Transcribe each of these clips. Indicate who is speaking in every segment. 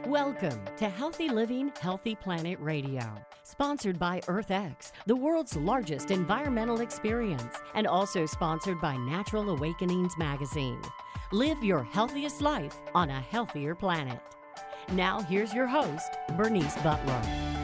Speaker 1: Welcome to Healthy Living, Healthy Planet Radio, sponsored by EarthX, the world's largest environmental experience, and also sponsored by Natural Awakenings magazine. Live your healthiest life on a healthier planet. Now, here's your host, Bernice Butler.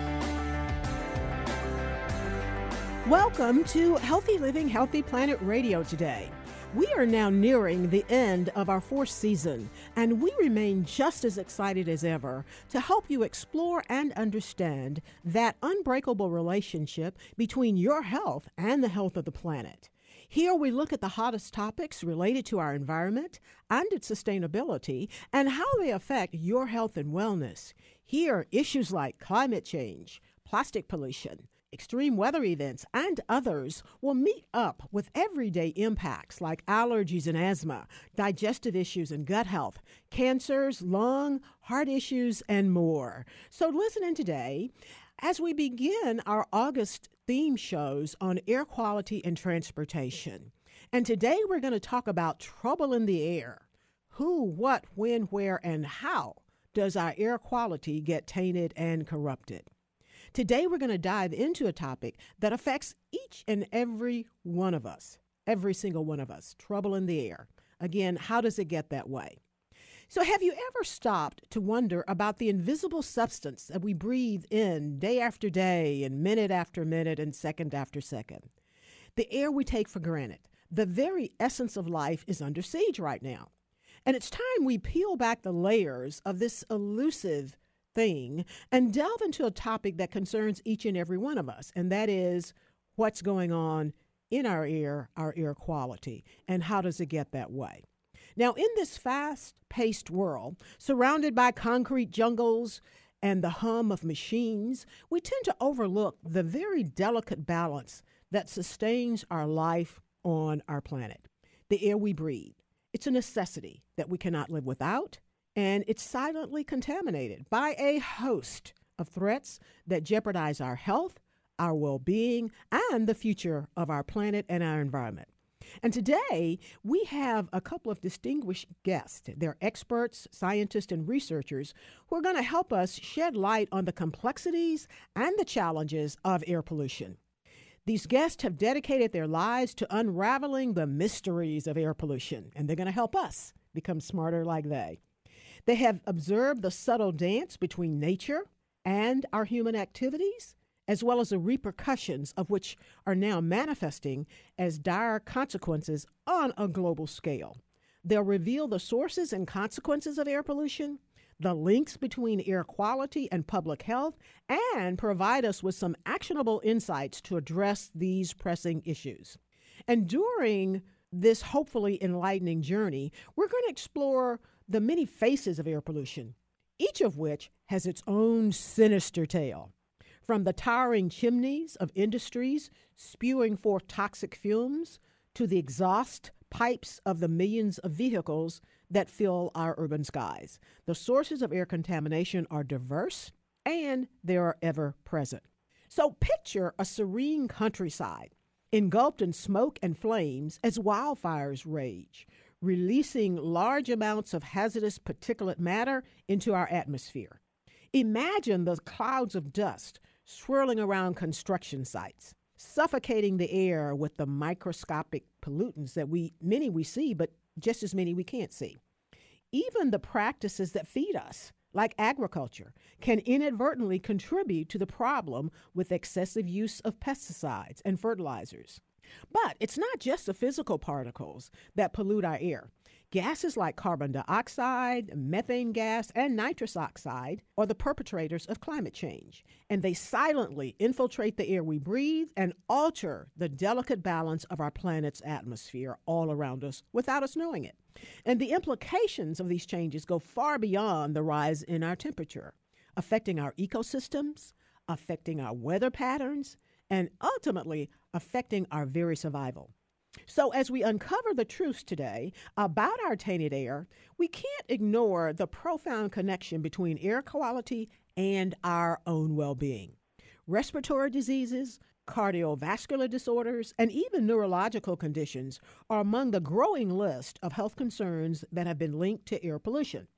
Speaker 2: Welcome to Healthy Living, Healthy Planet Radio today. We are now nearing the end of our fourth season, and we remain just as excited as ever to help you explore and understand that unbreakable relationship between your health and the health of the planet. Here we look at the hottest topics related to our environment and its sustainability and how they affect your health and wellness. Here, issues like climate change, plastic pollution, extreme weather events, and others will meet up with everyday impacts like allergies and asthma, digestive issues and gut health, cancers, lung, heart issues, and more. So listen in today as we begin our August theme shows on air quality and transportation. And today we're going to talk about trouble in the air. Who, what, when, where, and how does our air quality get tainted and corrupted? Today, we're going to dive into a topic that affects each and every one of us, every single one of us, trouble in the air. Again, how does it get that way? So have you ever stopped to wonder about the invisible substance that we breathe in day after day and minute after minute and second after second? The air we take for granted, the very essence of life, is under siege right now. And it's time we peel back the layers of this elusive thing and delve into a topic that concerns each and every one of us, and that is what's going on in our air quality, and how does it get that way? Now, in this fast-paced world, surrounded by concrete jungles and the hum of machines, we tend to overlook the very delicate balance that sustains our life on our planet. The air we breathe, it's a necessity that we cannot live without, and it's silently contaminated by a host of threats that jeopardize our health, our well-being, and the future of our planet and our environment. And today, we have a couple of distinguished guests. They're experts, scientists, and researchers who are going to help us shed light on the complexities and the challenges of air pollution. These guests have dedicated their lives to unraveling the mysteries of air pollution, and they're going to help us become smarter like they. They have observed the subtle dance between nature and our human activities, as well as the repercussions of which are now manifesting as dire consequences on a global scale. They'll reveal the sources and consequences of air pollution, the links between air quality and public health, and provide us with some actionable insights to address these pressing issues. And during this hopefully enlightening journey, we're going to explore the many faces of air pollution, each of which has its own sinister tale. From the towering chimneys of industries spewing forth toxic fumes to the exhaust pipes of the millions of vehicles that fill our urban skies, the sources of air contamination are diverse and they are ever present. So picture a serene countryside engulfed in smoke and flames as wildfires rage, releasing large amounts of hazardous particulate matter into our atmosphere. Imagine the clouds of dust swirling around construction sites, suffocating the air with the microscopic pollutants that many we see, but just as many we can't see. Even the practices that feed us, like agriculture, can inadvertently contribute to the problem with excessive use of pesticides and fertilizers. But it's not just the physical particles that pollute our air. Gases like carbon dioxide, methane gas, and nitrous oxide are the perpetrators of climate change, and they silently infiltrate the air we breathe and alter the delicate balance of our planet's atmosphere all around us without us knowing it. And the implications of these changes go far beyond the rise in our temperature, affecting our ecosystems, affecting our weather patterns, and ultimately affecting our very survival. So as we uncover the truths today about our tainted air, we can't ignore the profound connection between air quality and our own well-being. Respiratory diseases, cardiovascular disorders, and even neurological conditions are among the growing list of health concerns that have been linked to air pollution.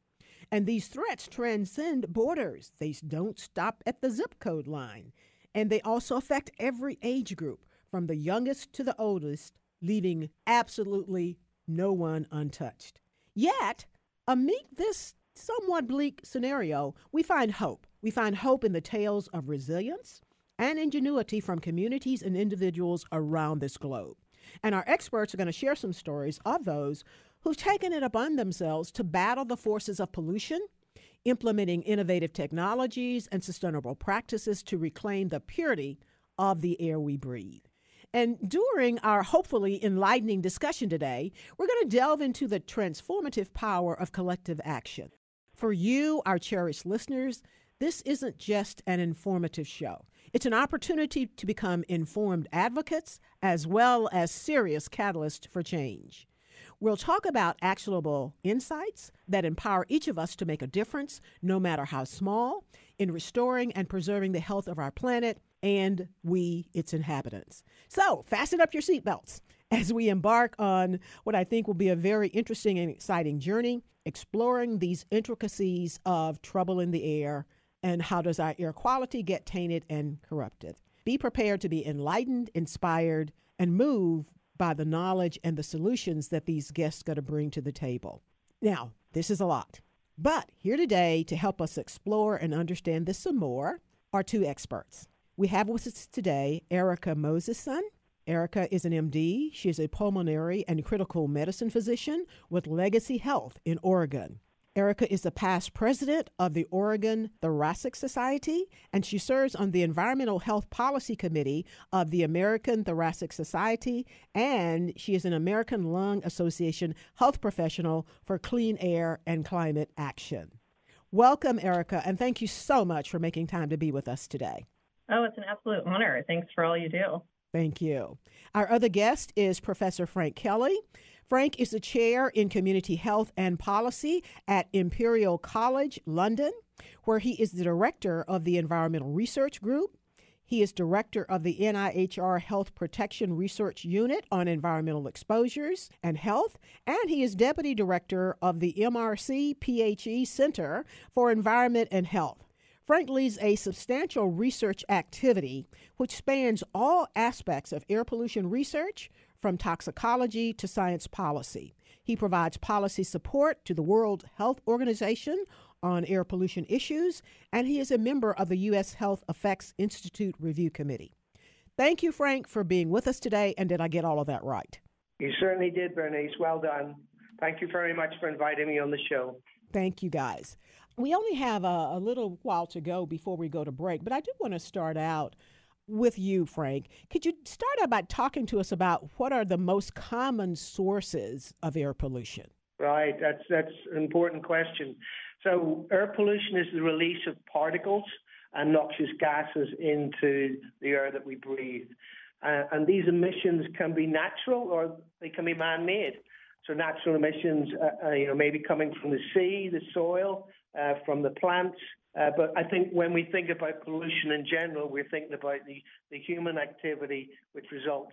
Speaker 2: And these threats transcend borders. They don't stop at the zip code line. And they also affect every age group, from the youngest to the oldest, leaving absolutely no one untouched. Yet, amid this somewhat bleak scenario, we find hope. We find hope in the tales of resilience and ingenuity from communities and individuals around this globe. And our experts are going to share some stories of those who've taken it upon themselves to battle the forces of pollution, implementing innovative technologies and sustainable practices to reclaim the purity of the air we breathe. And during our hopefully enlightening discussion today, we're going to delve into the transformative power of collective action. For you, our cherished listeners, this isn't just an informative show. It's an opportunity to become informed advocates as well as serious catalysts for change. We'll talk about actionable insights that empower each of us to make a difference, no matter how small, in restoring and preserving the health of our planet and we, its inhabitants. So fasten up your seatbelts as we embark on what I think will be a very interesting and exciting journey, exploring these intricacies of trouble in the air and how does our air quality get tainted and corrupted. Be prepared to be enlightened, inspired, and moved by the knowledge and the solutions that these guests are going to bring to the table. Now, this is a lot. But here today to help us explore and understand this some more are two experts. We have with us today Erica Mosesson. Erica is an MD. She is a pulmonary and critical medicine physician with Legacy Health in Oregon. Erica is the past president of the Oregon Thoracic Society, and she serves on the Environmental Health Policy Committee of the American Thoracic Society, and she is an American Lung Association health professional for clean air and climate action. Welcome, Erica, and thank you so much for making time to be with us today.
Speaker 3: Oh, it's an absolute honor. Thanks for all you do.
Speaker 2: Thank you. Our other guest is Professor Frank Kelly. Frank is the chair in community health and policy at Imperial College London, where he is the director of the Environmental Research Group. He is director of the NIHR Health Protection Research Unit on Environmental Exposures and Health, and he is deputy director of the MRC PHE Center for Environment and Health. Frank leads a substantial research activity which spans all aspects of air pollution research, from toxicology to science policy. He provides policy support to the World Health Organization on air pollution issues, and he is a member of the U.S. Health Effects Institute Review Committee. Thank you, Frank, for being with us today, and did I get all of that right?
Speaker 4: You certainly did, Bernice. Well done. Thank you very much for inviting me on the show.
Speaker 2: Thank you, guys. We only have a little while to go before we go to break, but I do want to start out with you, Frank. Could you start out by talking to us about what are the most common sources of air pollution?
Speaker 4: Right, that's an important question. So air pollution is the release of particles and noxious gases into the air that we breathe. And these emissions can be natural or they can be man-made. So natural emissions, maybe coming from the sea, the soil, from the plants. But I think when we think about pollution in general, we're thinking about the human activity, which results,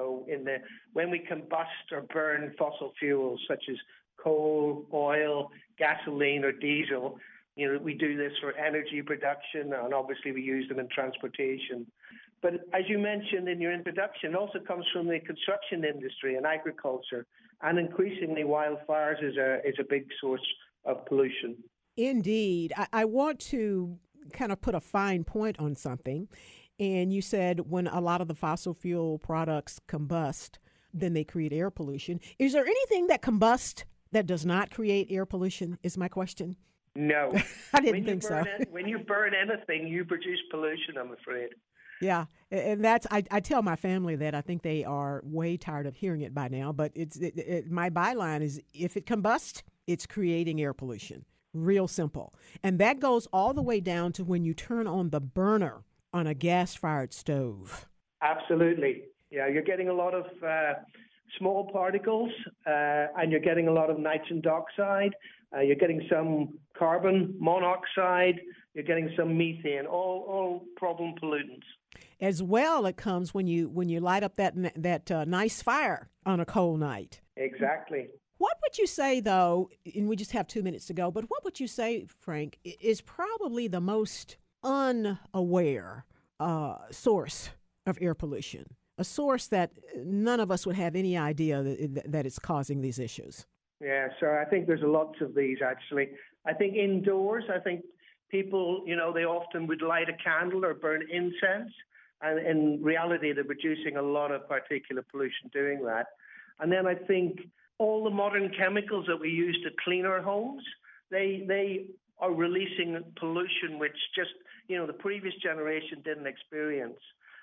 Speaker 4: when we combust or burn fossil fuels such as coal, oil, gasoline, or diesel. We do this for energy production, and obviously we use them in transportation. But as you mentioned in your introduction, it also comes from the construction industry and agriculture, and increasingly wildfires is a big source of pollution.
Speaker 2: Indeed. I want to kind of put a fine point on something. And you said when a lot of the fossil fuel products combust, then they create air pollution. Is there anything that combusts that does not create air pollution, is my question?
Speaker 4: No.
Speaker 2: I didn't think so.
Speaker 4: When you burn anything, you produce pollution, I'm afraid.
Speaker 2: Yeah, and that's I tell my family that. I think they are way tired of hearing it by now, but my byline is if it combusts, it's creating air pollution. Real simple. And that goes all the way down to when you turn on the burner on a gas-fired stove.
Speaker 4: Absolutely. Yeah, you're getting a lot of small particles, and you're getting a lot of nitrogen dioxide. You're getting some carbon monoxide. You're getting some methane, all problem pollutants.
Speaker 2: As well, it comes when you light up that nice fire on a cold night.
Speaker 4: Exactly.
Speaker 2: What would you say, though, and we just have 2 minutes to go, but what would you say, Frank, is probably the most unaware source of air pollution? A source that none of us would have any idea that it's causing these issues.
Speaker 4: Yeah, so I think there's lots of these, actually. I think indoors, people, they often would light a candle or burn incense. And in reality, they're producing a lot of particulate pollution doing that. And then I think all the modern chemicals that we use to clean our homes, they are releasing pollution which just, the previous generation didn't experience.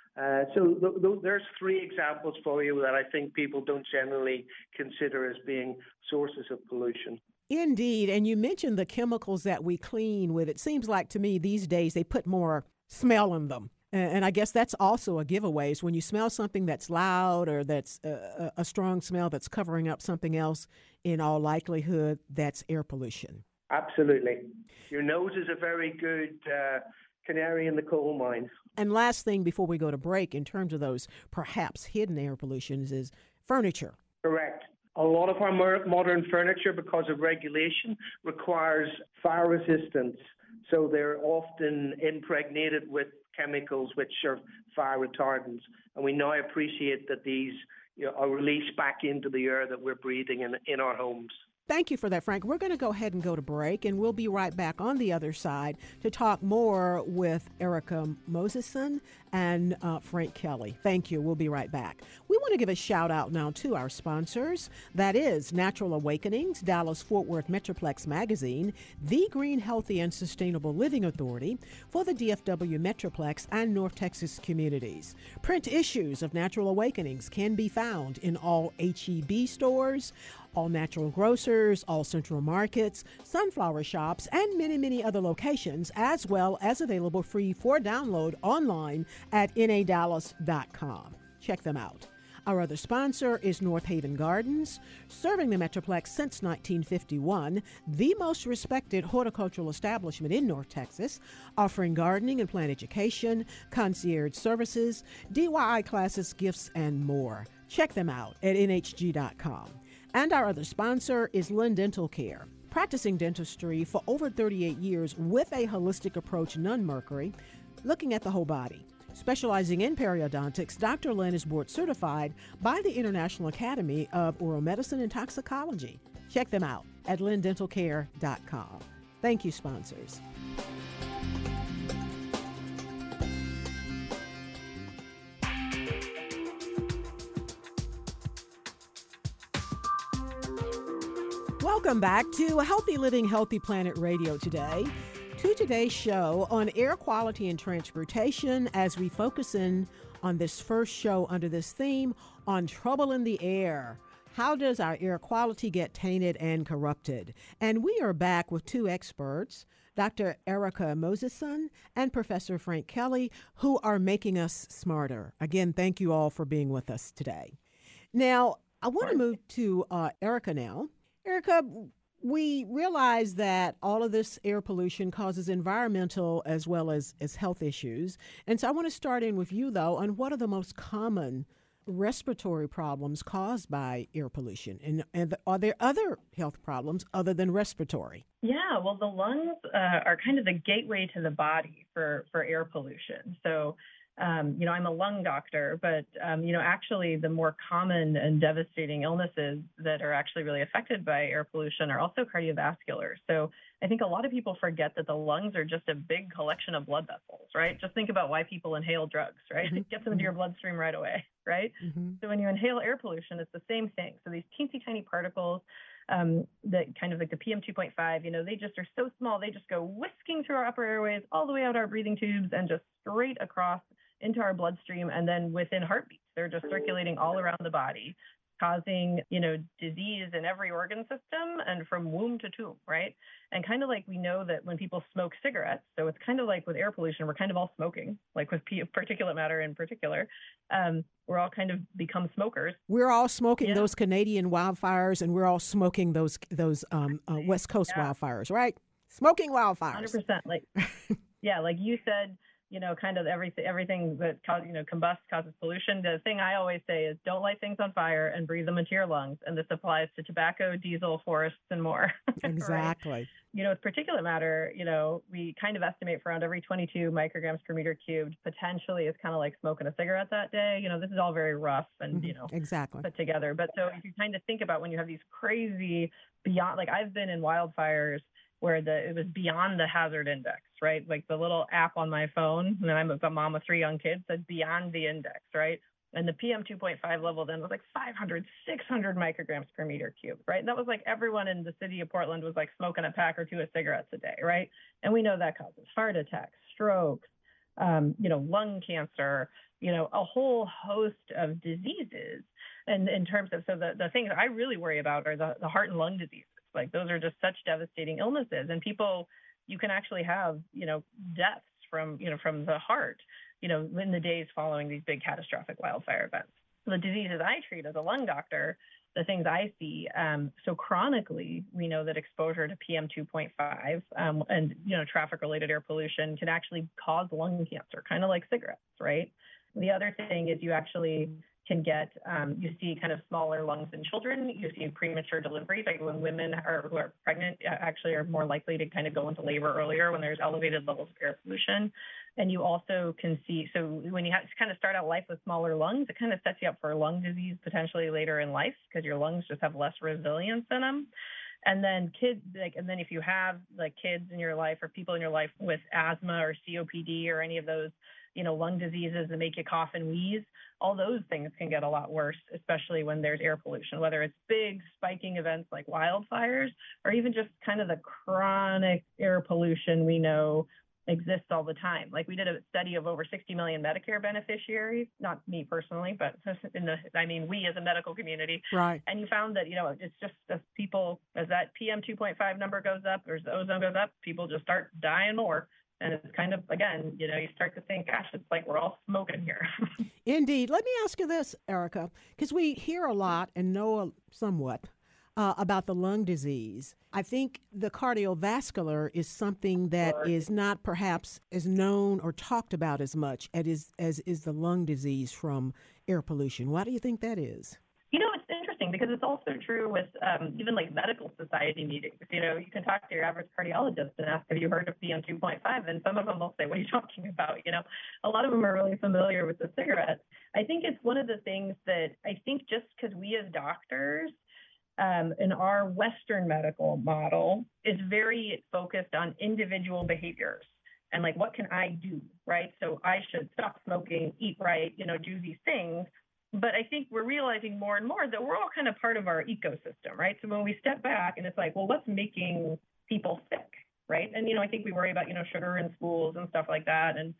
Speaker 4: So there's 3 examples for you that I think people don't generally consider as being sources of pollution.
Speaker 2: Indeed. And you mentioned the chemicals that we clean with. It seems like to me these days they put more smell in them. And I guess that's also a giveaway is when you smell something that's loud or that's a strong smell that's covering up something else, in all likelihood, that's air pollution.
Speaker 4: Absolutely. Your nose is a very good canary in the coal mine.
Speaker 2: And last thing before we go to break, in terms of those perhaps hidden air pollutions, is furniture.
Speaker 4: Correct. A lot of our modern furniture, because of regulation, requires fire resistance. So they're often impregnated with chemicals which are fire retardants. And we now appreciate that these are released back into the air that we're breathing in our homes.
Speaker 2: Thank you for that, Frank. We're going to go ahead and go to break, and we'll be right back on the other side to talk more with Erica Moseson and Frank Kelly. Thank you. We'll be right back. We want to give a shout out now to our sponsors. That is Natural Awakenings, Dallas-Fort Worth Metroplex Magazine, the Green, Healthy, and Sustainable Living Authority for the DFW Metroplex and North Texas communities. Print issues of Natural Awakenings can be found in all H-E-B stores, all natural grocers, all central markets, sunflower shops, and many, many other locations, as well as available free for download online at nadallas.com. Check them out. Our other sponsor is North Haven Gardens, serving the Metroplex since 1951, the most respected horticultural establishment in North Texas, offering gardening and plant education, concierge services, DIY classes, gifts, and more. Check them out at nhg.com. And our other sponsor is Lynn Dental Care, practicing dentistry for over 38 years with a holistic approach, none mercury, looking at the whole body. Specializing in periodontics, Dr. Lynn is board certified by the International Academy of Oral Medicine and Toxicology. Check them out at lynndentalcare.com. Thank you, sponsors. Welcome back to Healthy Living, Healthy Planet Radio today. To today's show on air quality and transportation, as we focus in on this first show under this theme on trouble in the air. How does our air quality get tainted and corrupted? And we are back with 2 experts, Dr. Erica Moseson and Professor Frank Kelly, who are making us smarter. Again, thank you all for being with us today. Now, I want to move to Erica now. Erica, we realize that all of this air pollution causes environmental as well as health issues. And so I want to start in with you, though, on what are the most common respiratory problems caused by air pollution? And are there other health problems other than respiratory?
Speaker 3: Yeah, well, the lungs are kind of the gateway to the body for air pollution. So I'm a lung doctor, but, actually the more common and devastating illnesses that are actually really affected by air pollution are also cardiovascular. So I think a lot of people forget that the lungs are just a big collection of blood vessels, right? Just think about why people inhale drugs, right? Mm-hmm. It gets them into your bloodstream right away, right? Mm-hmm. So when you inhale air pollution, it's the same thing. So these teensy tiny particles that kind of like the PM2.5, they just are so small, they just go whisking through our upper airways all the way out our breathing tubes and just straight across into our bloodstream, and then within heartbeats, they're just circulating all around the body, causing, disease in every organ system and from womb to tomb, right? And kind of like we know that when people smoke cigarettes, so it's kind of like with air pollution, we're kind of all smoking, like with particulate matter in particular. We're all kind of become smokers.
Speaker 2: We're all smoking those Canadian wildfires, and we're all smoking those West Coast wildfires, right? Smoking wildfires.
Speaker 3: 100%. Like you said, kind of everything that combusts causes pollution. The thing I always say is don't light things on fire and breathe them into your lungs. And this applies to tobacco, diesel, forests, and more.
Speaker 2: Exactly.
Speaker 3: Right? With particulate matter, we kind of estimate for around every 22 micrograms per meter cubed potentially is kind of like smoking a cigarette that day. This is all very rough and,
Speaker 2: exactly
Speaker 3: put together. But so if you kind of think about when you have these crazy beyond, like I've been in wildfires where it was beyond the hazard index, right? Like the little app on my phone, and I'm a mom of 3 young kids, said beyond the index, right? And the PM 2.5 level then was like 500, 600 micrograms per meter cubed, right? And that was like everyone in the city of Portland was like smoking a pack or 2 of cigarettes a day, right? And we know that causes heart attacks, strokes, lung cancer, a whole host of diseases. And in terms of, so the things I really worry about are the heart and lung diseases. Like those are just such devastating illnesses, and people, you can actually have, deaths from the heart, in the days following these big catastrophic wildfire events. So the diseases I treat as a lung doctor, the things I see, so chronically, we know that exposure to PM 2.5 and, traffic-related air pollution can actually cause lung cancer, kind of like cigarettes, right? The other thing is you actually can get, you see kind of smaller lungs in children. You see premature deliveries, like when women who are pregnant actually are more likely to kind of go into labor earlier when there's elevated levels of air pollution. And you also can see, so when you kind of start out life with smaller lungs, it kind of sets you up for lung disease potentially later in life because your lungs just have less resilience in them. And then if you have like kids in your life or people in your life with asthma or COPD or any of those, lung diseases that make you cough and wheeze, all those things can get a lot worse, especially when there's air pollution, whether it's big spiking events like wildfires or even just kind of the chronic air pollution we know exists all the time. Like we did a study of over 60 million Medicare beneficiaries, not me personally, but we as a medical community.
Speaker 2: Right.
Speaker 3: And you found that, it's just as people, as that PM 2.5 number goes up, or as the ozone goes up, people just start dying more. And it's kind of, again, you start to think, gosh, it's like we're all smoking here.
Speaker 2: Indeed. Let me ask you this, Erica, because we hear a lot and know somewhat about the lung disease. I think the cardiovascular is something that is not perhaps as known or talked about as much as is the lung disease from air pollution. Why do you think that is?
Speaker 3: It's interesting because it's also true with even like medical society meetings. You can talk to your average cardiologist and ask, have you heard of PM 2.5? And some of them will say, what are you talking about? A lot of them are really familiar with the cigarette. I think it's one of the things that I think just because we as doctors in our Western medical model is very focused on individual behaviors and like, what can I do, right? So I should stop smoking, eat right, do these things. But I think we're realizing more and more that we're all kind of part of our ecosystem, right? So when we step back and it's like, well, what's making people sick, right? And, I think we worry about, sugar in schools and stuff like that and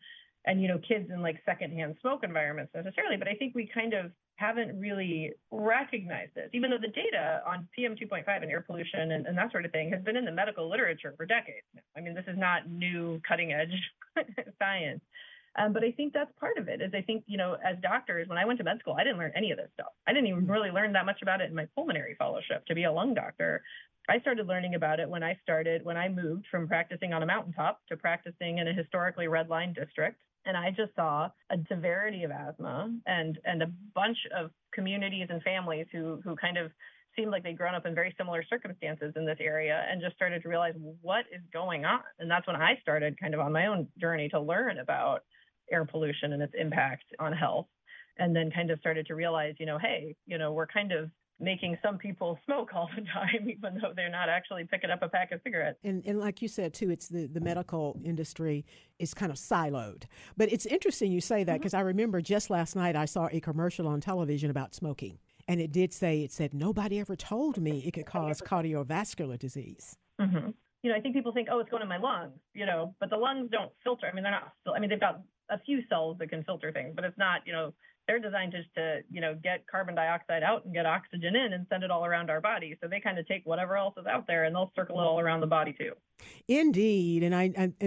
Speaker 3: kids in like secondhand smoke environments necessarily. But I think we kind of haven't really recognized this, even though the data on PM 2.5 and air pollution and that sort of thing has been in the medical literature for decades now. I mean, this is not new cutting edge science. But I think that's part of it is I think, as doctors, when I went to med school, I didn't learn any of this stuff. I didn't even really learn that much about it in my pulmonary fellowship to be a lung doctor. I started learning about it when I moved from practicing on a mountaintop to practicing in a historically red line district. And I just saw a severity of asthma and a bunch of communities and families who kind of seemed like they'd grown up in very similar circumstances in this area and just started to realize what is going on. And that's when I started kind of on my own journey to learn about air pollution and its impact on health. And then kind of started to realize, hey, we're kind of making some people smoke all the time, even though they're not actually picking up a pack of cigarettes.
Speaker 2: And like you said, too, it's the medical industry is kind of siloed. But it's interesting you say that because I remember just last night I saw a commercial on television about smoking. And it said, nobody ever told me it could cause cardiovascular disease.
Speaker 3: Mm-hmm. I think people think, it's going in my lungs, but the lungs don't filter. I mean, they've got a few cells that can filter things, but it's not, they're designed just to, get carbon dioxide out and get oxygen in and send it all around our body. So they kind of take whatever else is out there and they'll circle it all around the body too.
Speaker 2: Indeed. And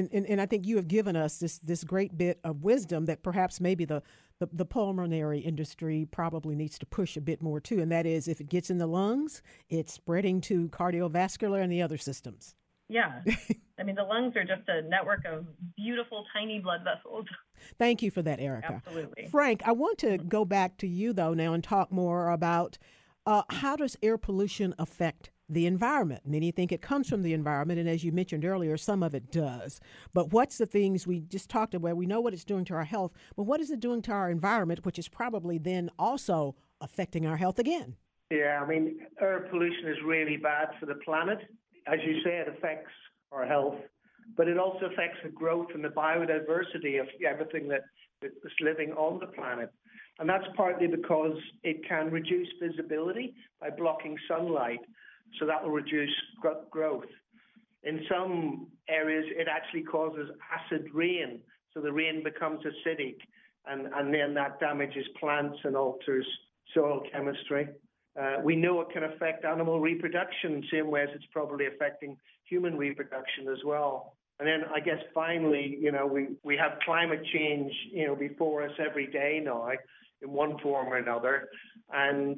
Speaker 2: I think you have given us this great bit of wisdom that perhaps maybe the pulmonary industry probably needs to push a bit more too. And that is if it gets in the lungs, it's spreading to cardiovascular and the other systems.
Speaker 3: Yeah. I mean, the lungs are just a network of beautiful, tiny blood vessels.
Speaker 2: Thank you for that, Erica.
Speaker 3: Absolutely.
Speaker 2: Frank, I want to go back to you, though, now and talk more about how does air pollution affect the environment? Many think it comes from the environment, and as you mentioned earlier, some of it does. But what's the things we just talked about? We know what it's doing to our health, but what is it doing to our environment, which is probably then also affecting our health again?
Speaker 4: Yeah, I mean, air pollution is really bad for the planet. As you say, it affects our health, but it also affects the growth and the biodiversity of everything that is living on the planet. And that's partly because it can reduce visibility by blocking sunlight, so that will reduce growth. In some areas, it actually causes acid rain, so the rain becomes acidic, and then that damages plants and alters soil chemistry. We know it can affect animal reproduction, same way as it's probably affecting human reproduction as well. And then I guess finally, we have climate change, before us every day now in one form or another. And,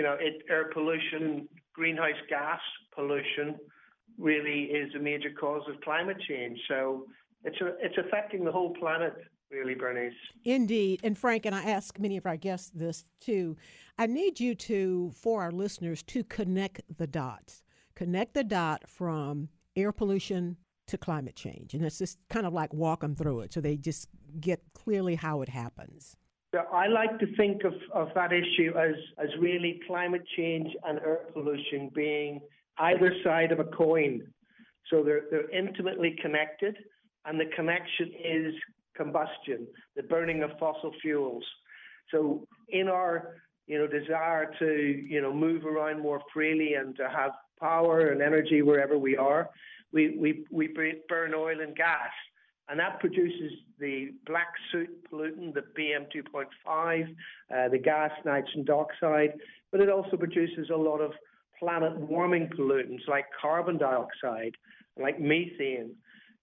Speaker 4: air pollution, greenhouse gas pollution really is a major cause of climate change. So it's affecting the whole planet, really, Bernice.
Speaker 2: Indeed. And Frank, and I ask many of our guests this too, I need you to, for our listeners, to connect the dots. Connect the dot from air pollution to climate change. And it's just kind of like walk them through it so they just get clearly how it happens.
Speaker 4: So I like to think of that issue as really climate change and air pollution being either side of a coin. So they're intimately connected, and the connection is combustion, the burning of fossil fuels. So in our desire to move around more freely and to have power and energy wherever we are, we burn oil and gas. And that produces the black soot pollutant, the PM2.5, the gas nitrogen dioxide, but it also produces a lot of planet warming pollutants like carbon dioxide, like methane.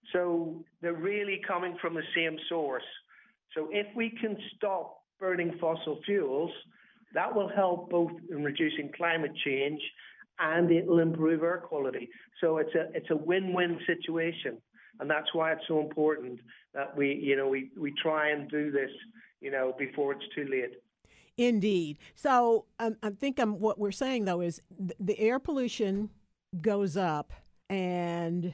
Speaker 4: So they're really coming from the same source. So if we can stop burning fossil fuels, that will help both in reducing climate change and it will improve air quality. So it's a win-win situation. And that's why it's so important that we try and do this, before it's too late.
Speaker 2: Indeed. So I think what we're saying, though, is the air pollution goes up and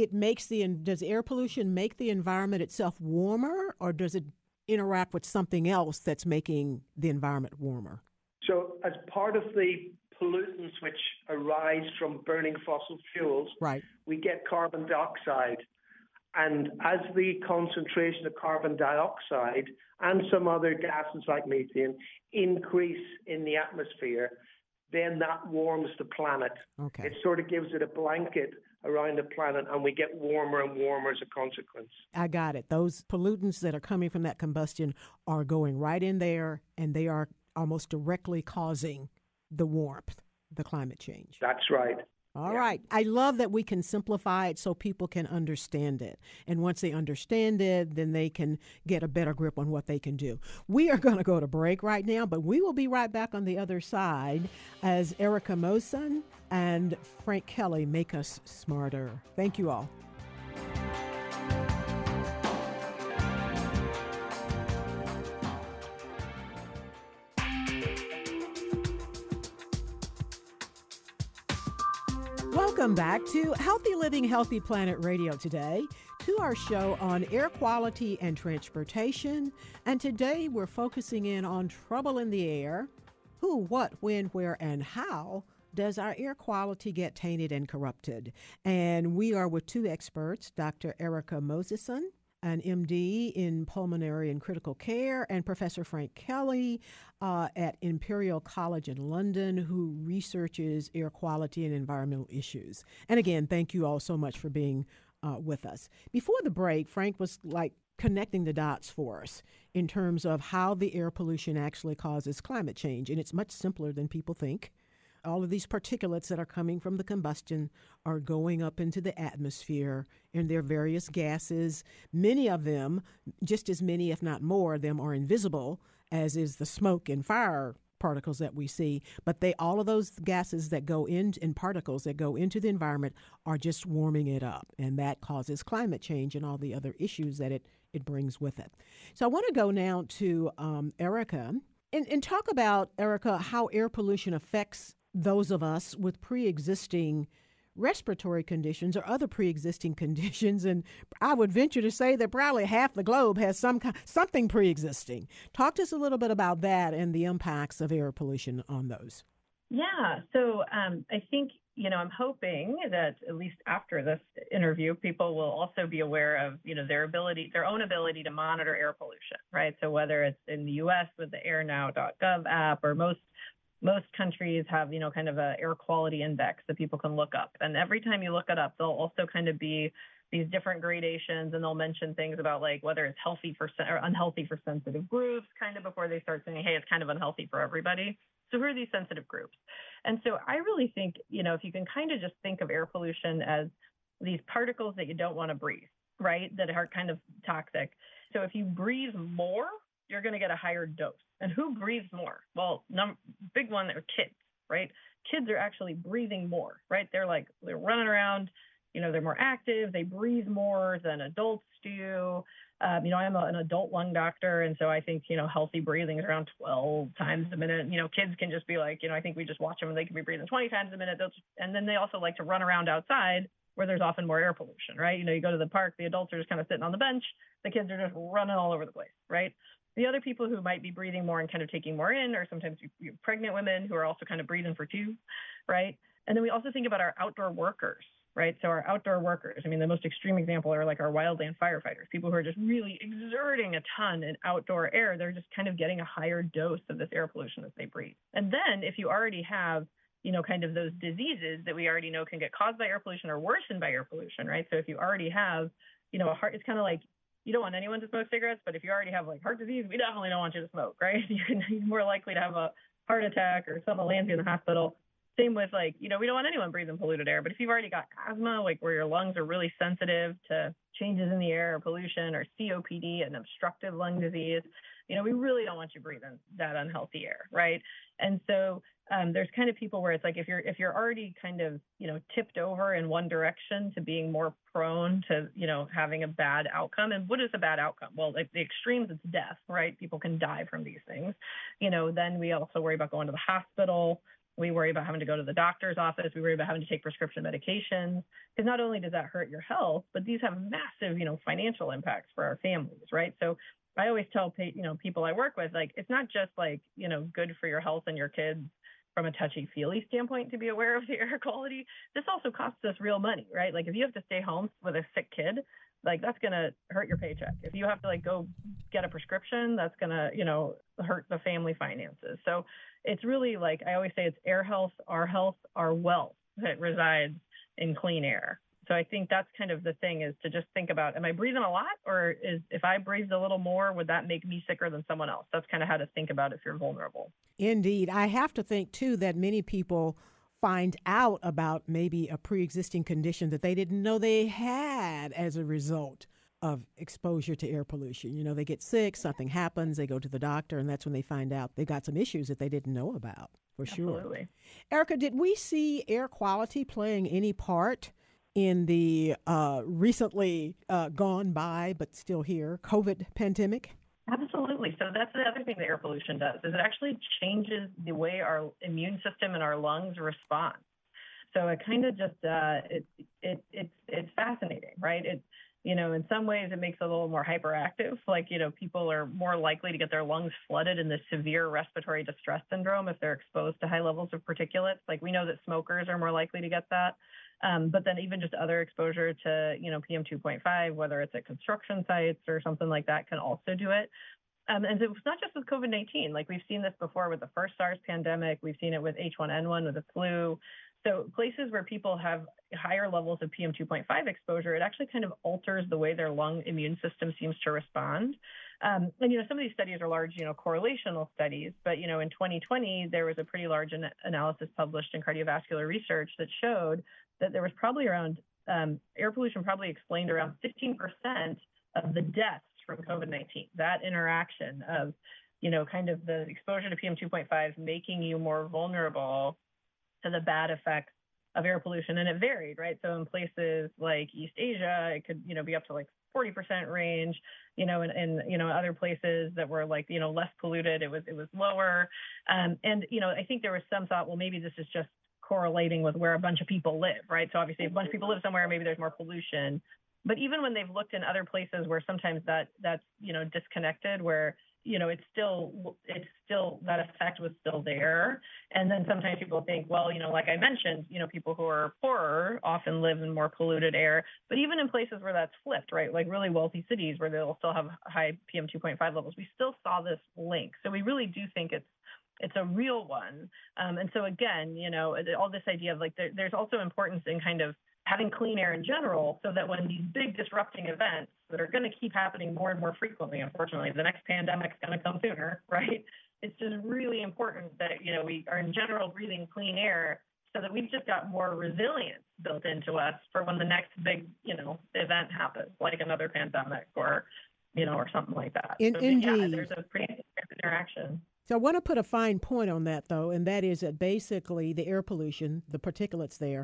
Speaker 2: does air pollution make the environment itself warmer, or does it interact with something else that's making the environment warmer?
Speaker 4: So as part of the pollutants which arise from burning fossil fuels,
Speaker 2: right, we
Speaker 4: get carbon dioxide. And as the concentration of carbon dioxide and some other gases like methane increase in the atmosphere, then that warms the planet.
Speaker 2: Okay.
Speaker 4: It sort of gives it a blanket around the planet, and we get warmer and warmer as a consequence.
Speaker 2: I got it. Those pollutants that are coming from that combustion are going right in there, and they are almost directly causing the warmth, the climate change.
Speaker 4: That's right.
Speaker 2: All right. I love that we can simplify it so people can understand it. And once they understand it, then they can get a better grip on what they can do. We are going to go to break right now, but we will be right back on the other side as Erica Mosen and Frank Kelly make us smarter. Thank you all. Welcome back to Healthy Living, Healthy Planet Radio today, to our show on air quality and transportation. And today we're focusing in on trouble in the air. Who, what, when, where, and how does our air quality get tainted and corrupted? And we are with two experts, Dr. Erica Mosen, an MD in pulmonary and critical care, and Professor Frank Kelly at Imperial College in London, who researches air quality and environmental issues. And again, thank you all so much for being with us. Before the break, Frank was connecting the dots for us in terms of how the air pollution actually causes climate change. And it's much simpler than people think. All of these particulates that are coming from the combustion are going up into the atmosphere, and there are various gases. Many of them, just as many, if not more, of them are invisible, as is the smoke and fire particles that we see, but all of those gases that go in particles that go into the environment are just warming it up, and that causes climate change and all the other issues that it brings with it. So I want to go now to Erica and talk about, Erica, how air pollution affects those of us with pre-existing respiratory conditions or other pre-existing conditions. And I would venture to say that probably half the globe has something pre-existing. Talk to us a little bit about that and the impacts of air pollution on those.
Speaker 3: Yeah. So I think, I'm hoping that at least after this interview, people will also be aware of, their own ability to monitor air pollution, right? So whether it's in the U.S. with the airnow.gov app, or most countries have, kind of a air quality index that people can look up. And every time you look it up, there'll also kind of be these different gradations, and they'll mention things about like whether it's healthy for or unhealthy for sensitive groups, kind of before they start saying, hey, it's kind of unhealthy for everybody. So who are these sensitive groups? And so I really think, if you can kind of just think of air pollution as these particles that you don't want to breathe, right, that are kind of toxic. So if you breathe more, you're going to get a higher dose. And who breathes more? Well, big one are kids, right? Kids are actually breathing more, right? They're running around, they're more active, they breathe more than adults do. I'm an adult lung doctor, and so I think, healthy breathing is around 12 times a minute. Kids can just be like, I think we just watch them and they can be breathing 20 times a minute. And then they also like to run around outside where there's often more air pollution, right? You go to the park, the adults are just kind of sitting on the bench. The kids are just running all over the place, right? The other people who might be breathing more and kind of taking more in, or sometimes pregnant women who are also kind of breathing for two, right? And then we also think about our outdoor workers, right? So our outdoor workers, the most extreme example are like our wildland firefighters, people who are just really exerting a ton in outdoor air. They're just kind of getting a higher dose of this air pollution as they breathe. And then if you already have, kind of those diseases that we already know can get caused by air pollution or worsened by air pollution, right? So if you already have, a heart, it's kind of like, you don't want anyone to smoke cigarettes, but if you already have like heart disease, we definitely don't want you to smoke, right? You're more likely to have a heart attack or someone lands you in the hospital. Same with we don't want anyone breathing polluted air. But if you've already got asthma, like where your lungs are really sensitive to changes in the air or pollution, or COPD, and obstructive lung disease, we really don't want you breathing that unhealthy air, right? And so there's kind of people where it's like if you're already kind of tipped over in one direction to being more prone to having a bad outcome. And what is a bad outcome? Well, like the extremes, it's death, right? People can die from these things. Then we also worry about going to the hospital. We worry about having to go to the doctor's office. We worry about having to take prescription medications, because not only does that hurt your health, but these have massive, financial impacts for our families, right? So I always tell, people I work with, like, it's not just good for your health and your kids from a touchy-feely standpoint to be aware of the air quality. This also costs us real money, right? Like if you have to stay home with a sick kid, like that's going to hurt your paycheck. If you have to go get a prescription, that's going to, hurt the family finances. So it's really I always say, it's air health, our wealth that resides in clean air. So I think that's kind of the thing, is to just think about, am I breathing a lot, or if I breathed a little more, would that make me sicker than someone else? That's kind of how to think about if you're vulnerable.
Speaker 2: Indeed. I have to think, too, that many people find out about maybe a pre-existing condition that they didn't know they had as a result of exposure to air pollution. They get sick, something happens, they go to the doctor, and that's when they find out they got some issues that they didn't know about, for sure.
Speaker 3: Absolutely.
Speaker 2: Erica, did we see air quality playing any part in the recently gone by, but still here, COVID pandemic?
Speaker 3: Absolutely. So that's the other thing that air pollution does, is it actually changes the way our immune system and our lungs respond. So it kind of just, it's fascinating, right? In some ways it makes it a little more hyperactive. People are more likely to get their lungs flooded in the severe respiratory distress syndrome if they're exposed to high levels of particulates. We know that smokers are more likely to get that. But then even just other exposure to, PM 2.5, whether it's at construction sites or something like that, can also do it. And so it's not just with COVID-19. We've seen this before with the first SARS pandemic. We've seen it with H1N1, with the flu. So places where people have higher levels of PM 2.5 exposure, it actually kind of alters the way their lung immune system seems to respond. And, some of these studies are large, correlational studies. But, in 2020, there was a pretty large analysis published in Cardiovascular Research that showed that there was probably around, air pollution probably explained around 15% of the deaths from COVID-19. That interaction of kind of the exposure to PM2.5 making you more vulnerable to the bad effects of air pollution. And it varied, right? So in places like East Asia, it could, be up to like 40% range, and other places that were like, less polluted, it was lower. And, I think there was some thought, well, maybe this is just correlating with where a bunch of people live, right? So obviously if a bunch of people live somewhere, maybe there's more pollution. But even when they've looked in other places where sometimes that's, disconnected, where, it's still that effect was still there. And then sometimes people think, well, like I mentioned, people who are poorer often live in more polluted air. But even in places where that's flipped, right, like really wealthy cities where they'll still have high PM2.5 levels, we still saw this link. So we really do think it's a real one. And so again, all this idea of like there's also importance in kind of having clean air in general, so that when these big disrupting events that are going to keep happening more and more frequently, unfortunately, the next pandemic's going to come sooner, right? It's just really important that, we are in general breathing clean air so that we've just got more resilience built into us for when the next big, event happens, like another pandemic or something like that.
Speaker 2: Indeed.
Speaker 3: Yeah, there's a pretty interaction.
Speaker 2: So I want to put a fine point on that, though, and that is that basically the air pollution, the particulates there,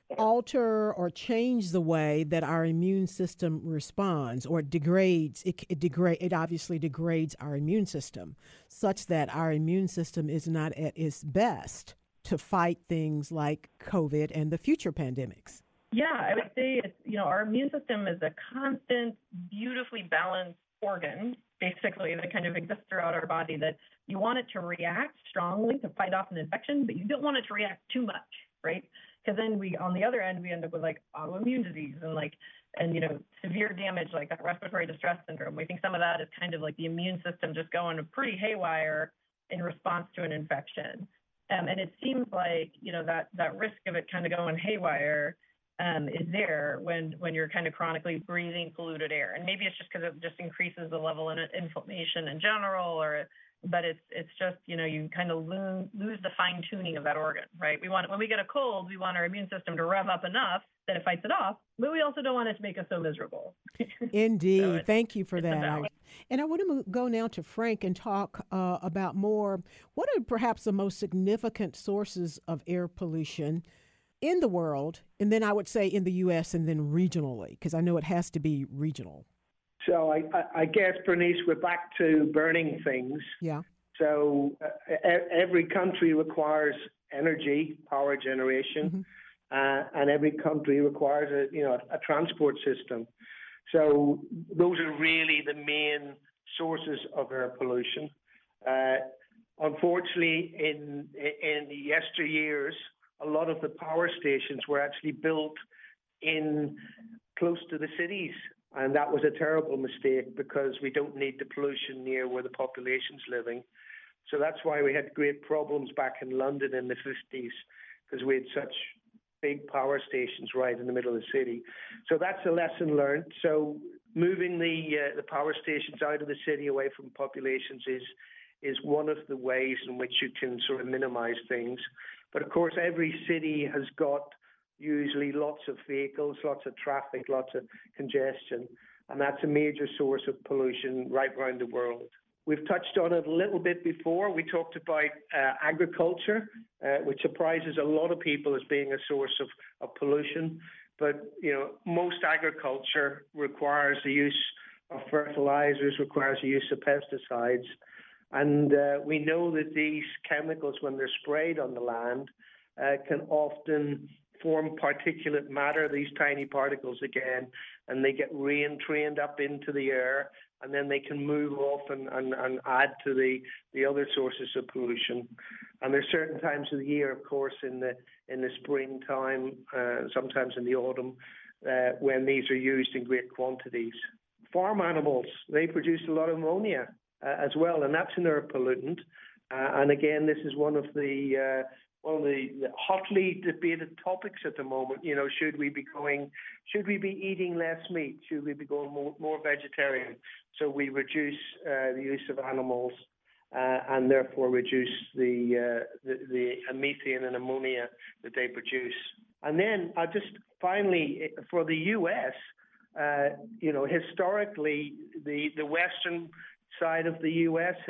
Speaker 2: alter or change the way that our immune system responds, or degrades. It obviously degrades our immune system, such that our immune system is not at its best to fight things like COVID and the future pandemics.
Speaker 3: Yeah, I would say it's, our immune system is a constant, beautifully balanced organ, basically, that kind of exists throughout our body, that you want it to react strongly to fight off an infection, but you don't want it to react too much, right? Because then on the other end, we end up with like autoimmune disease and severe damage like that respiratory distress syndrome. We think some of that is kind of like the immune system just going pretty haywire in response to an infection. And it seems like, that risk of it kind of going haywire is there when you're kind of chronically breathing polluted air. And maybe it's just because it just increases the level of inflammation in general, but it's just, you kind of lose the fine tuning of that organ, right? When we get a cold, we want our immune system to rev up enough that it fights it off, but we also don't want it to make us so miserable.
Speaker 2: Indeed. So thank you for that. And I want to go now to Frank and talk about more. What are perhaps the most significant sources of air pollution in the world? And then I would say in the U.S. and then regionally, because I know it has to be regional.
Speaker 4: So I guess, Bernice, we're back to burning things.
Speaker 2: Yeah.
Speaker 4: So every country requires energy, power generation, and every country requires a transport system. So those are really the main sources of air pollution. Unfortunately, in the yesteryears, a lot of the power stations were actually built in close to the cities. And that was a terrible mistake because we don't need the pollution near where the population's living. So that's why we had great problems back in London in the 50s, because we had such big power stations right in the middle of the city. So that's a lesson learned. So moving the power stations out of the city away from populations is one of the ways in which you can sort of minimize things. But of course, every city has got usually lots of vehicles, lots of traffic, lots of congestion, and that's a major source of pollution right around the world. We've touched on it a little bit before. We talked about agriculture, which surprises a lot of people as being a source of pollution. But, most agriculture requires the use of fertilizers, requires the use of pesticides. And we know that these chemicals, when they're sprayed on the land, can often form particulate matter, these tiny particles again, and they get re-entrained up into the air, and then they can move off and add to the other sources of pollution. And there's certain times of the year, of course, in the springtime, sometimes in the autumn, when these are used in great quantities. Farm animals, they produce a lot of ammonia as well, and that's an air pollutant. And again, this is one of the hotly debated topics at the moment. Should we be eating less meat? Should we be going more vegetarian? So we reduce the use of animals and therefore reduce the methane and ammonia that they produce. And then just finally, for the U.S., historically, the western side of the U.S.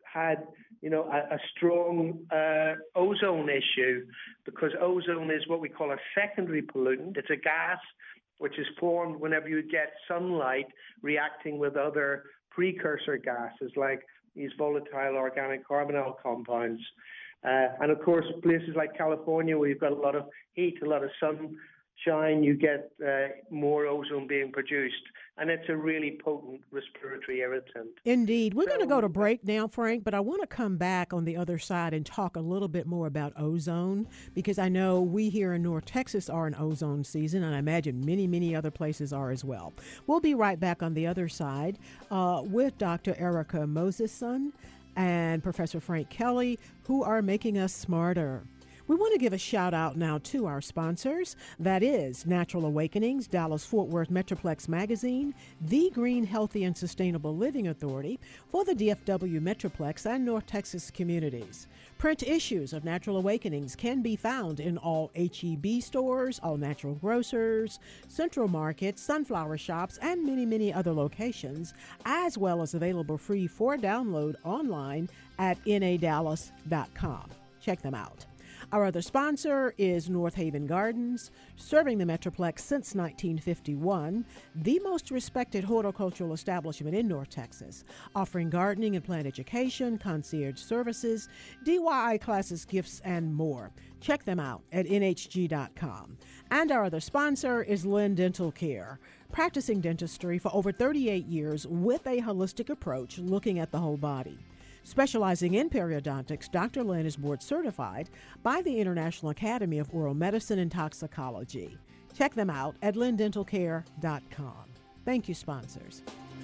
Speaker 4: had, a strong ozone issue, because ozone is what we call a secondary pollutant. It's a gas which is formed whenever you get sunlight reacting with other precursor gases like these volatile organic carbonyl compounds. And of course, places like California, where you've got a lot of heat, a lot of sunshine, you get more ozone being produced. And it's a really potent respiratory irritant.
Speaker 2: Indeed. We're going to go to break now, Frank, but I want to come back on the other side and talk a little bit more about ozone, because I know we here in North Texas are in ozone season, and I imagine many, many other places are as well. We'll be right back on the other side with Dr. Erica Mosesson and Professor Frank Kelly, who are making us smarter. We want to give a shout out now to our sponsors. That is Natural Awakenings, Dallas-Fort Worth Metroplex Magazine, the Green, Healthy, and Sustainable Living Authority for the DFW Metroplex and North Texas communities. Print issues of Natural Awakenings can be found in all H-E-B stores, all natural grocers, Central Market, Sunflower Shops, and many, many other locations, as well as available free for download online at nadallas.com. Check them out. Our other sponsor is North Haven Gardens, serving the Metroplex since 1951, the most respected horticultural establishment in North Texas, offering gardening and plant education, concierge services, DIY classes, gifts, and more. Check them out at nhg.com. And our other sponsor is Lynn Dental Care, practicing dentistry for over 38 years with a holistic approach looking at the whole body. Specializing in periodontics, Dr. Lynn is board certified by the International Academy of Oral Medicine and Toxicology. Check them out at lindentalcare.com. Thank you, sponsors.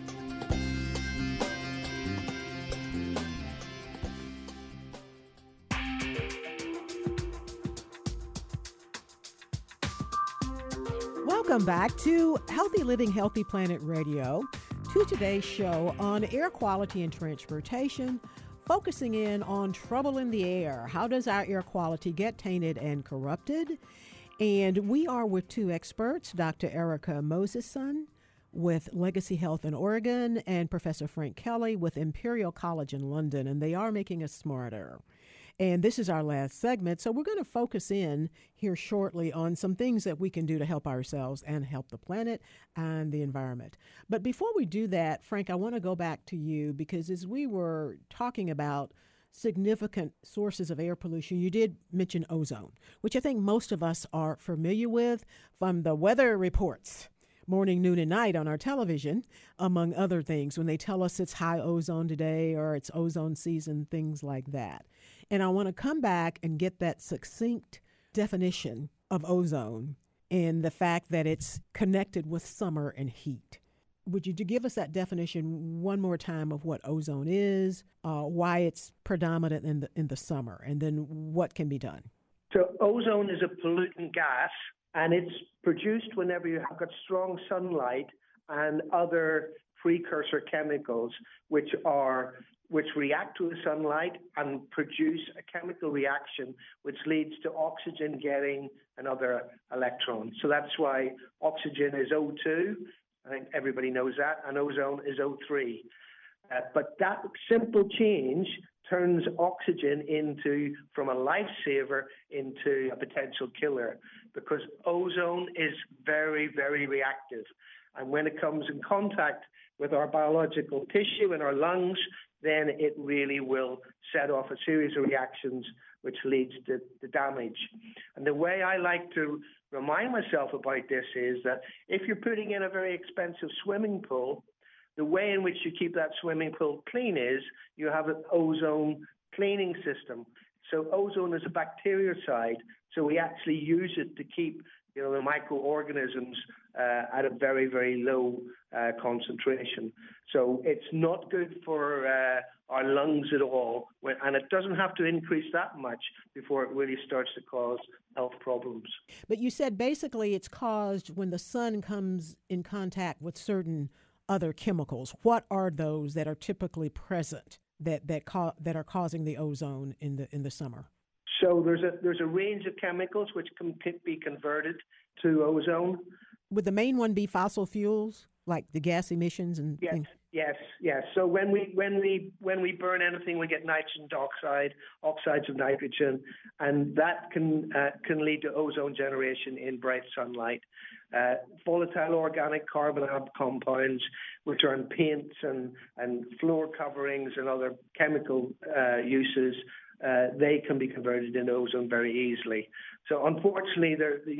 Speaker 2: Welcome back to Healthy Living, Healthy Planet Radio, to today's show on air quality and transportation, focusing in on trouble in the air. How does our air quality get tainted and corrupted? And we are with two experts, Dr. Erica Mosesson with Legacy Health in Oregon and Professor Frank Kelly with Imperial College in London, and they are making us smarter. And this is our last segment, so we're going to focus in here shortly on some things that we can do to help ourselves and help the planet and the environment. But before we do that, Frank, I want to go back to you, because as we were talking about significant sources of air pollution, you did mention ozone, which I think most of us are familiar with from the weather reports, morning, noon, and night on our television, among other things, when they tell us it's high ozone today or it's ozone season, things like that. And I want to come back and get that succinct definition of ozone and the fact that it's connected with summer and heat. Would you give us that definition one more time of what ozone is, why it's predominant in the summer, and then what can be done?
Speaker 4: So ozone is a pollutant gas, and it's produced whenever you have got strong sunlight and other precursor chemicals which react to the sunlight and produce a chemical reaction which leads to oxygen getting another electron. So that's why oxygen is O2. I think everybody knows that, and ozone is O3. But that simple change turns oxygen from a lifesaver into a potential killer, because ozone is very, very reactive. And when it comes in contact with our biological tissue and our lungs, then it really will set off a series of reactions which leads to the damage. And the way I like to remind myself about this is that if you're putting in a very expensive swimming pool, the way in which you keep that swimming pool clean is you have an ozone cleaning system. So ozone is a bactericide, so we actually use it to keep the microorganisms at a very, very low concentration. So it's not good for our lungs at all, and it doesn't have to increase that much before it really starts to cause health problems.
Speaker 2: But you said basically it's caused when the sun comes in contact with certain other chemicals. What are those that are typically present that are causing the ozone in the summer?
Speaker 4: So there's a range of chemicals which can be converted to ozone.
Speaker 2: Would the main one be fossil fuels? like the gas emissions and
Speaker 4: Yes,
Speaker 2: things?
Speaker 4: yes. So when we burn anything, we get nitrogen dioxide, oxides of nitrogen, and that can lead to ozone generation in bright sunlight. Volatile organic carbon compounds, which are in paints and floor coverings and other chemical uses, they can be converted into ozone very easily. So unfortunately,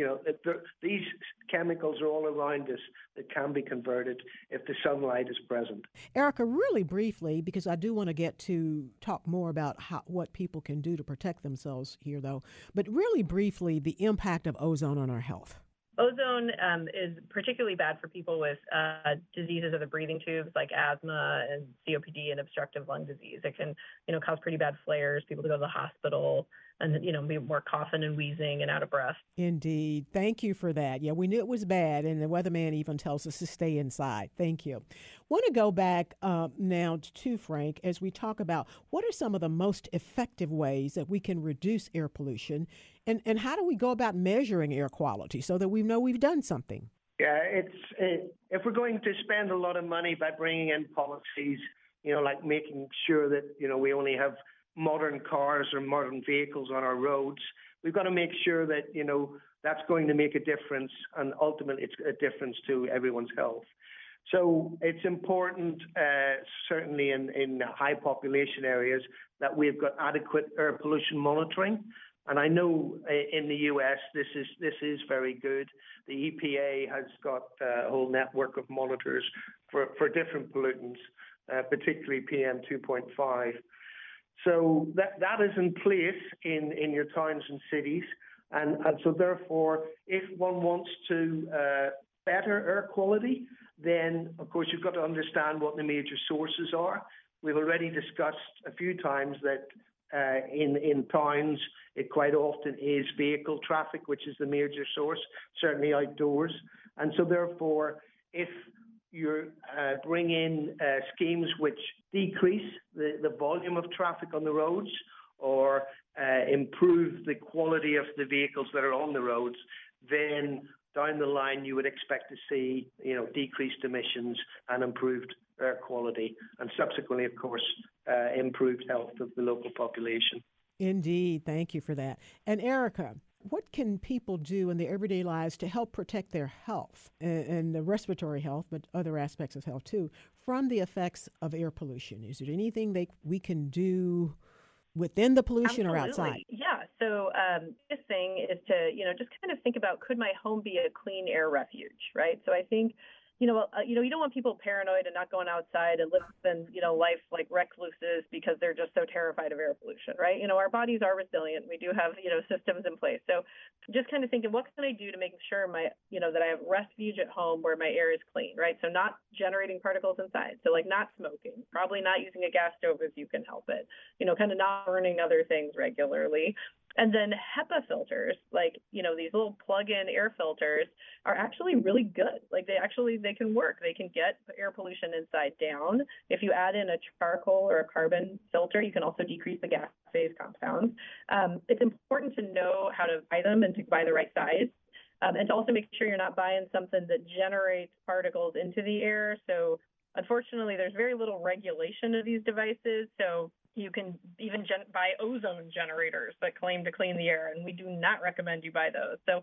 Speaker 4: these chemicals are all around us that can be converted if the sunlight is present.
Speaker 2: Erica, really briefly, because I do want to get to talk more about what people can do to protect themselves here, though, but really briefly, the impact of ozone on our health.
Speaker 3: Ozone is particularly bad for people with diseases of the breathing tubes like asthma and COPD and obstructive lung disease. It can, cause pretty bad flares, people to go to the hospital and, be more coughing and wheezing and out of breath.
Speaker 2: Indeed. Thank you for that. Yeah, we knew it was bad, and the weatherman even tells us to stay inside. Thank you. Want to go back now to Frank as we talk about what are some of the most effective ways that we can reduce air pollution, and how do we go about measuring air quality so that we know we've done something?
Speaker 4: Yeah, if we're going to spend a lot of money by bringing in policies, like making sure that, we only have modern cars or modern vehicles on our roads, we've got to make sure that, that's going to make a difference, and ultimately it's a difference to everyone's health. So it's important, certainly in high population areas, that we've got adequate air pollution monitoring. And I know in the U.S. this is very good. The EPA has got a whole network of monitors for different pollutants, particularly PM 2.5. So that is in place in your towns and cities. And so therefore, if one wants to better air quality, then of course you've got to understand what the major sources are. We've already discussed a few times that in towns, it quite often is vehicle traffic, which is the major source, certainly outdoors. And so therefore, if you bring in schemes which decrease the volume of traffic on the roads or improve the quality of the vehicles that are on the roads, then down the line you would expect to see, decreased emissions and improved air quality, and subsequently, of course, improved health of the local population.
Speaker 2: Indeed. Thank you for that. And Erica, what can people do in their everyday lives to help protect their health and the respiratory health, but other aspects of health too, from the effects of air pollution? Is there anything we can do within the pollution
Speaker 3: Absolutely.
Speaker 2: or outside?
Speaker 3: Yeah. So this thing is to, just kind of think about, could my home be a clean air refuge, right? So I think, you don't want people paranoid and not going outside and living, life like recluses because they're just so terrified of air pollution, right? Our bodies are resilient. We do have, systems in place. So just kind of thinking, what can I do to make sure that I have refuge at home where my air is clean, right? So not generating particles inside. So like not smoking, probably not using a gas stove if you can help it, kind of not burning other things regularly. And then HEPA filters, like, these little plug-in air filters are actually really good. Like they can work. They can get air pollution inside down. If you add in a charcoal or a carbon filter, you can also decrease the gas phase compounds. It's important to know how to buy them and to buy the right size. And to also make sure you're not buying something that generates particles into the air. So unfortunately, there's very little regulation of these devices. So you can even buy ozone generators that claim to clean the air, and we do not recommend you buy those. So,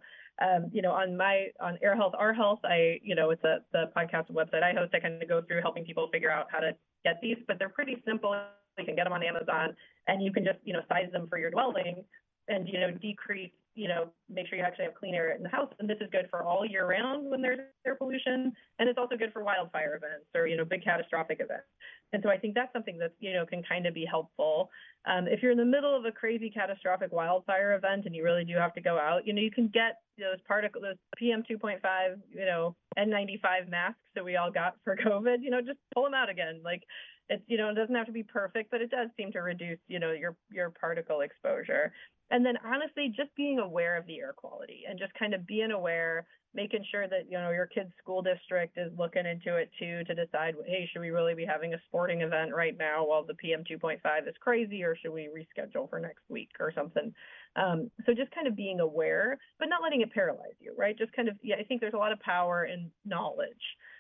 Speaker 3: on Air Health, Our Health, it's the podcast and website I host. I kind of go through helping people figure out how to get these, but they're pretty simple. You can get them on Amazon, and you can just, size them for your dwelling and, decrease, make sure you actually have clean air in the house. And this is good for all year round when there's air pollution. And it's also good for wildfire events or, big catastrophic events. And so I think that's something that, can kind of be helpful. If you're in the middle of a crazy catastrophic wildfire event and you really do have to go out, you can get those PM 2.5, N95 masks that we all got for COVID, just pull them out again. Like it's, it doesn't have to be perfect, but it does seem to reduce, your particle exposure. And then honestly, just being aware of the air quality and just kind of being aware, making sure that, your kid's school district is looking into it too, to decide, hey, should we really be having a sporting event right now while the PM 2.5 is crazy, or should we reschedule for next week or something? So just kind of being aware, but not letting it paralyze you, right? Just kind of, I think there's a lot of power in knowledge.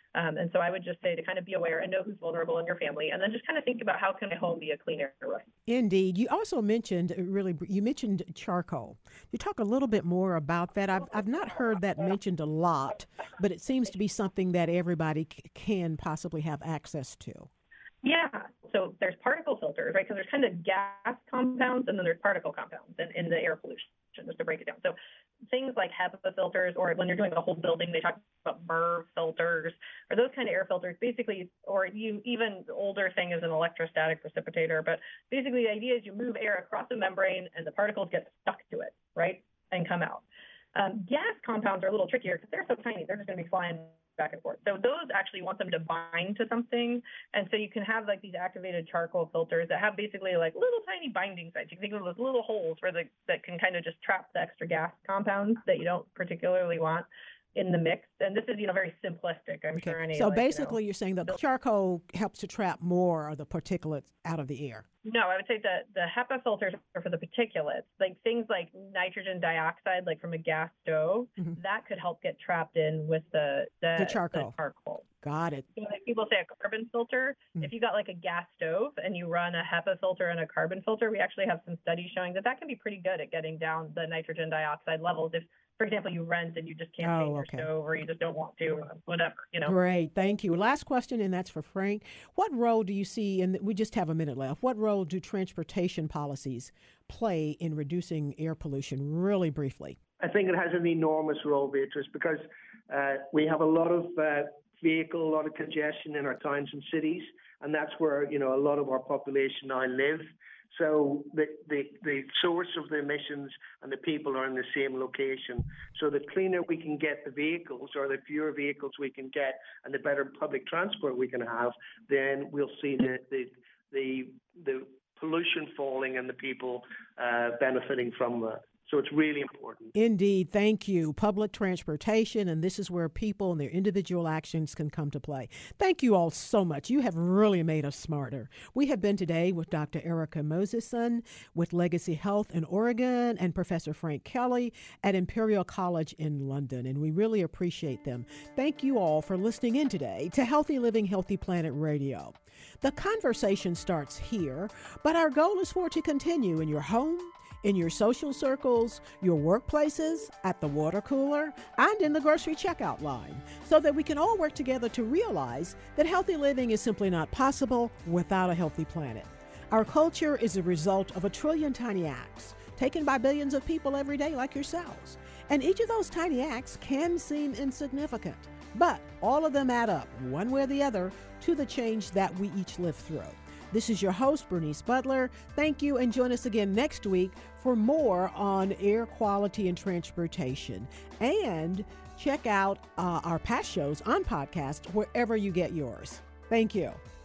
Speaker 3: And so I would just say to kind of be aware and know who's vulnerable in your family, and then just kind of think about how can my home be a clean air room.
Speaker 2: Indeed. You also mentioned you mentioned charcoal. You talk a little bit more about that. I've not heard that mentioned a lot, but it seems to be something that everybody can possibly have access to.
Speaker 3: Yeah. So there's particle filters, right? Because there's kind of gas compounds and then there's particle compounds in the air pollution, just to break it down. So things like HEPA filters, or when you're doing a whole building, they talk about MERV filters, or those kind of air filters, basically, or even older thing is an electrostatic precipitator. But basically the idea is you move air across the membrane and the particles get stuck to it, right, and come out. Gas compounds are a little trickier because they're so tiny. They're just going to be flying back and forth. So those actually want them to bind to something. And so you can have like these activated charcoal filters that have basically like little tiny binding sites. You can think of those little holes that can kind of just trap the extra gas compounds that you don't particularly want in the mix. And this is, very simplistic. I'm sure any.
Speaker 2: So basically you're saying that the charcoal helps to trap more of the particulates out of the air.
Speaker 3: No, I would say that the HEPA filters are for the particulates, like things like nitrogen dioxide, like from a gas stove, that could help get trapped in with the charcoal.
Speaker 2: Got it.
Speaker 3: So like people say a carbon filter. If you got like a gas stove and you run a HEPA filter and a carbon filter, we actually have some studies showing that can be pretty good at getting down the nitrogen dioxide levels. If, for example, you rent and you just can't change your stove, or you just don't want to, or whatever,
Speaker 2: Great. Thank you. Last question, and that's for Frank. What role do you see, and we just have a minute left, what role do transportation policies play in reducing air pollution, really briefly?
Speaker 4: I think it has an enormous role, Beatrice, because we have a lot of a lot of congestion in our towns and cities, and that's where, a lot of our population now live. So the source of the emissions and the people are in the same location. So the cleaner we can get the vehicles, or the fewer vehicles we can get, and the better public transport we can have, then we'll see the pollution falling and the people benefiting from that. So it's really important.
Speaker 2: Indeed. Thank you. Public transportation, and this is where people and their individual actions can come to play. Thank you all so much. You have really made us smarter. We have been today with Dr. Erica Mosesson with Legacy Health in Oregon and Professor Frank Kelly at Imperial College in London, and we really appreciate them. Thank you all for listening in today to Healthy Living, Healthy Planet Radio. The conversation starts here, but our goal is for it to continue in your home, in your social circles, your workplaces, at the water cooler, and in the grocery checkout line, so that we can all work together to realize that healthy living is simply not possible without a healthy planet. Our culture is a result of 1 trillion tiny acts taken by billions of people every day like yourselves. And each of those tiny acts can seem insignificant, but all of them add up, one way or the other, to the change that we each live through. This is your host, Bernice Butler. Thank you, and join us again next week for more on air quality and transportation. And check out our past shows on podcast wherever you get yours. Thank you.